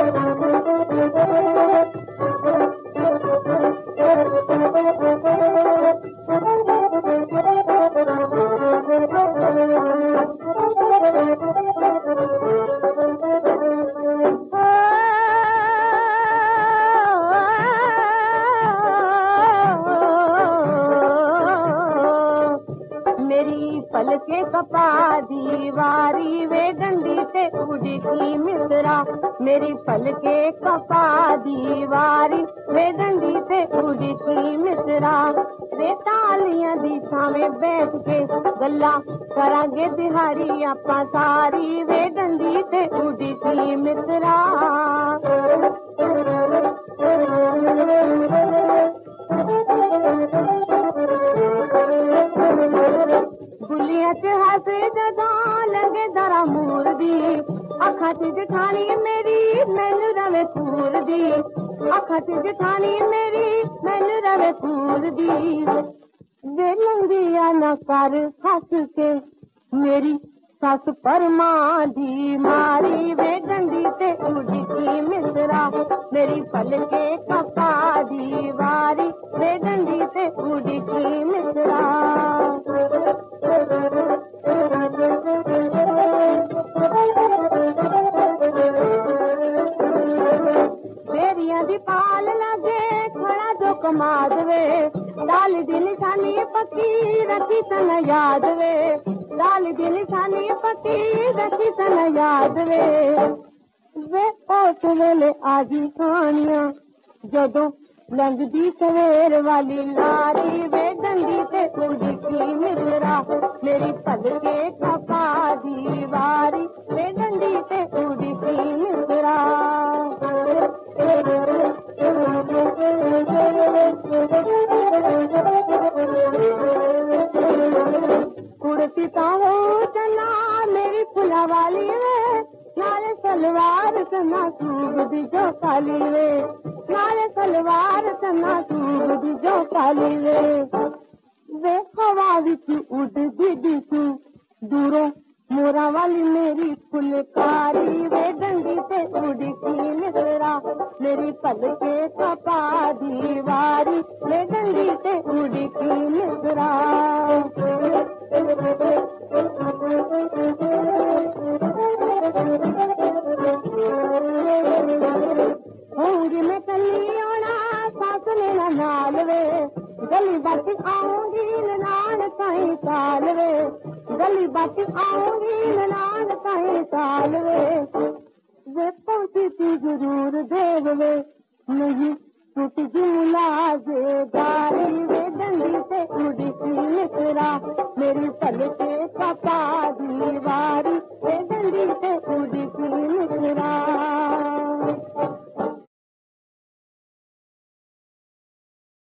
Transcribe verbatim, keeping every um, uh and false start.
पलके कपा दीवारी वे डंडी से उड़ी की मिसरा, मेरी पलके कपा दीवारी वे डंडी से उड़ी की मिसरा। वे तालियां दी छावे बैठ के गल्ला करांगे दिहाड़ी आपा सारी, वे डंडी से उड़ी की मिसरा। हसे जदा लगे दरा मूर दी, अखा च जठानी मेरी मैनू रवे सूर दी, अखा च जठानी मेरी मैनू रवे सूर दी। वे लंगिया न कर हस के मेरी सस परमा दी मारी, वे डंडी से उड़ी की मिसरा, मेरी पलके कपा दीवारी वे डंडी से उड़ी की मिसरा। पाल लगे खड़ा जो कमाद वे, डाल दी निशानी पक्की रखी सन याद वे, डाल दी निशानी पक्की रखी सन याद वे। वे उस वेले आजी कहानियां जदों लंघदी सवेर वाली लारी, वे डंडी से उड़ी की मिसरा, मेरी पलके कपा दीवारी वे डंडी से उड़ी की मिसरा। कुर्सी ताहो चना मेरी फुला वाली वे, नाले सलवार सना सूब दी जो काली वे, नाले सलवार सना सूब दी जो काली वे। वे हवा विच उड़दी दिसू दूरों मोरा वाली मेरी फुलकारी, वे डंडी से उड़ी की मिसरा, मेरी पलके कपा दीवारी वे डंडी से उड़ी की मिसरा। होंगी मैं कली आना सास मेरा नाल वे, गली बच आऊंगी नान कहीं साल वे, गली बच आऊंगी नान कहीं साल वे। वे पहुंची थी जरूर देव वे नहीं टूट जुला जे गारी, वे डंडी से उड़ी की मिसरा, मेरी पलके कपा